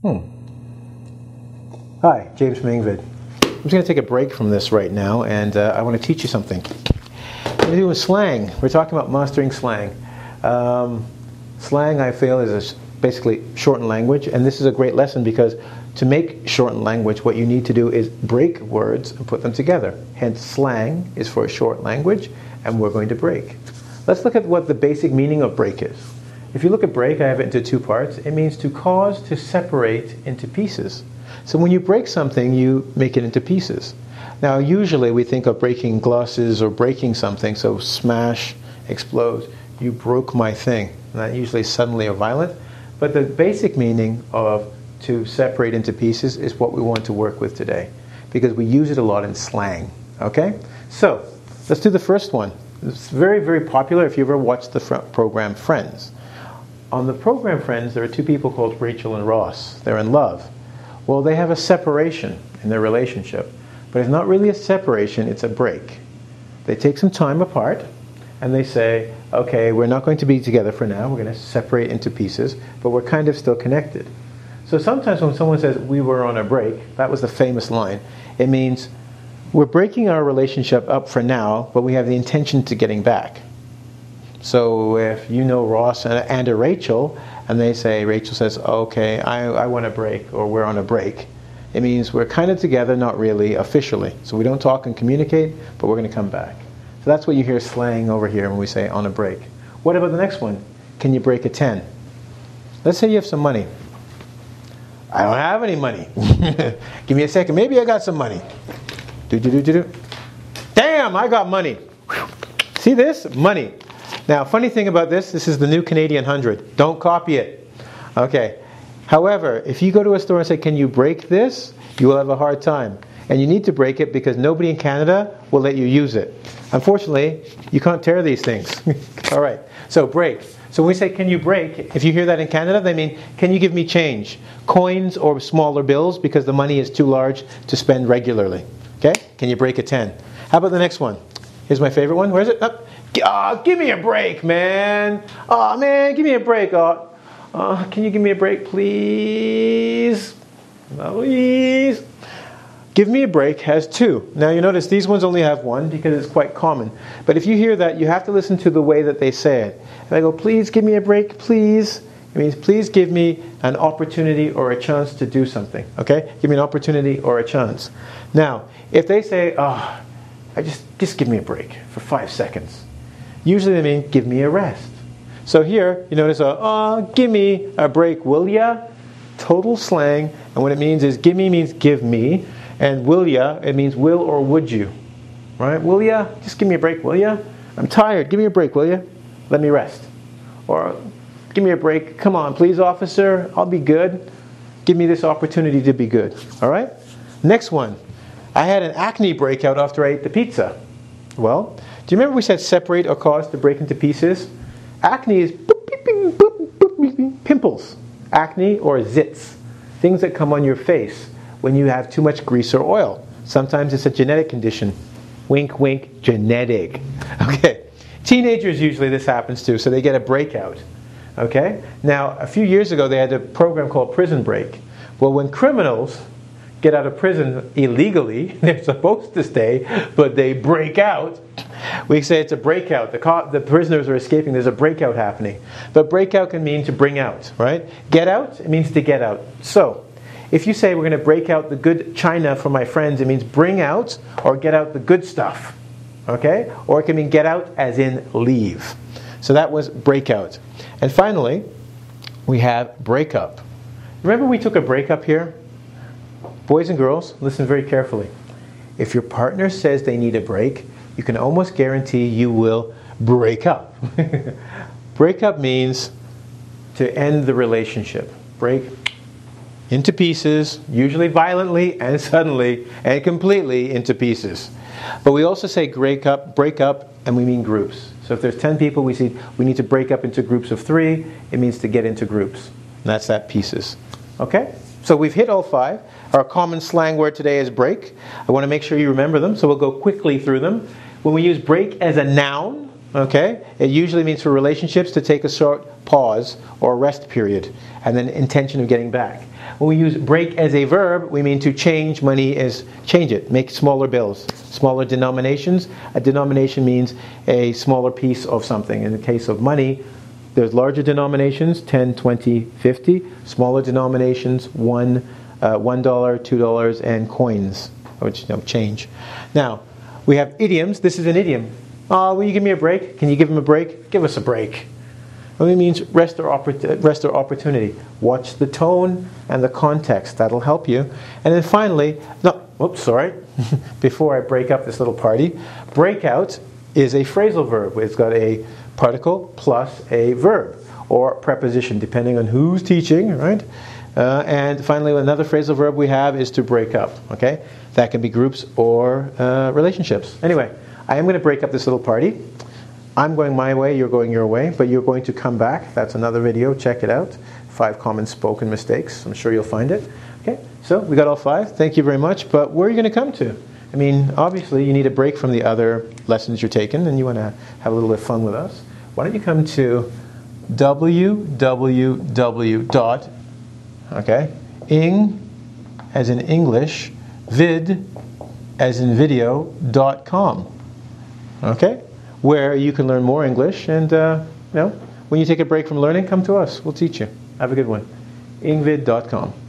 Hi, James from Ingvid. I'm just going to take a break from this right now, and I want to teach you something. We're doing slang. We're talking about mastering slang. Slang, I feel, is basically shortened language, and this is a great lesson because to make shortened language, what you need to do is break words and put them together. Hence, slang is for a short language, and we're going to break. Let's look at what the basic meaning of break is. If you look at break, I have it into two parts. It means to cause to separate into pieces. So when you break something, you make it into pieces. Now, usually we think of breaking glasses or breaking something, so smash, explode. You broke my thing. And that usually suddenly or violent. But the basic meaning of to separate into pieces is what we want to work with today, because we use it a lot in slang. Okay? So, let's do the first one. It's very, very popular if you ever watched the program Friends. On the program Friends, there are two people called Rachel and Ross. They're in love. Well, they have a separation in their relationship. But it's not really a separation, it's a break. They take some time apart, and they say, okay, we're not going to be together for now. We're going to separate into pieces, but we're kind of still connected. So sometimes when someone says, we were on a break, that was the famous line, it means we're breaking our relationship up for now, but we have the intention to getting back. So if you know Ross and a Rachel, and they say, Rachel says, okay, I want a break, or we're on a break, it means we're kind of together, not really officially. So we don't talk and communicate, but we're going to come back. So that's what you hear slang over here when we say on a break. What about the next one? Can you break a 10? Let's say you have some money. I don't have any money. Give me a second. Maybe I got some money. Damn, I got money. See this? Money. Now, funny thing about this is the new Canadian 100. Don't copy it. Okay. However, if you go to a store and say, can you break this? You will have a hard time. And you need to break it because nobody in Canada will let you use it. Unfortunately, you can't tear these things. All right. So break. So when we say, can you break? If you hear that in Canada, they mean, can you give me change? Coins or smaller bills because the money is too large to spend regularly. Okay? Can you break a 10? How about the next one? Here's my favorite one. Where is it? Oh, give me a break, man. Oh, man, give me a break. Can you give me a break, please? Please. Give me a break has two. Now you notice these ones only have one because it's quite common. But if you hear that, you have to listen to the way that they say it. If I go, please give me a break, please, it means please give me an opportunity or a chance to do something. Okay? Give me an opportunity or a chance. Now, if they say, I just give me a break for 5 seconds. Usually they mean, give me a rest. So here, you notice, give me a break, will ya? Total slang. And what it means is, give me means give me. And will ya, it means will or would you. Right? Will ya? Just give me a break, will ya? I'm tired. Give me a break, will ya? Let me rest. Or, give me a break. Come on, please, officer. I'll be good. Give me this opportunity to be good. All right? Next one. I had an acne breakout after I ate the pizza. Well, do you remember we said separate or cause to break into pieces? Acne is pimples. Acne or zits. Things that come on your face when you have too much grease or oil. Sometimes it's a genetic condition. Wink, wink, genetic. Okay. Teenagers usually this happens to, so they get a breakout. Okay? Now, a few years ago they had a program called Prison Break. Well, when criminals get out of prison illegally, they're supposed to stay, but they break out, we say it's a breakout. The prisoners are escaping, there's a breakout happening. But breakout can mean to bring out, right? Get out, it means to get out. So, if you say we're going to break out the good china for my friends, it means bring out or get out the good stuff. Okay? Or it can mean get out as in leave. So that was breakout. And finally, we have breakup. Remember we took a breakup here? Boys and girls, listen very carefully. If your partner says they need a break, you can almost guarantee you will break up. Breakup means to end the relationship. Break into pieces, usually violently and suddenly and completely into pieces. But we also say break up, and we mean groups. So if there's 10 people, we need to break up into groups of 3. It means to get into groups. And that's that, pieces. Okay? So we've hit all 5. Our common slang word today is break. I want to make sure you remember them, so we'll go quickly through them. When we use break as a noun, Okay? It usually means for relationships to take a short pause or rest period and then intention of getting back. When we use break as a verb, we mean to change money as change it, make smaller bills, smaller denominations. A denomination means a smaller piece of something. In the case of money, there's larger denominations, 10, 20, 50. Smaller denominations, $1, $2, and coins, which change. Now, we have idioms. This is an idiom. Oh, will you give me a break? Can you give him a break? Give us a break. It means rest or opportunity. Watch the tone and the context. That'll help you. And then finally, before I break up this little party, breakout is a phrasal verb. It's got a particle plus a verb or preposition, depending on who's teaching, right? And finally, another phrasal verb we have is to break up. Okay, that can be groups or relationships. Anyway, I am going to break up this little party. I'm going my way, you're going your way, but you're going to come back. That's another video. Check it out. 5 common spoken mistakes. I'm sure you'll find it. Okay, so we got all 5. Thank you very much. But where are you going to come to? I mean, obviously, you need a break from the other lessons you're taking, and you want to have a little bit of fun with us. Why don't you come to www. Ing as in English, vid as in video.com. Okay? Where you can learn more English, and when you take a break from learning, come to us. We'll teach you. Have a good one. ingvid.com.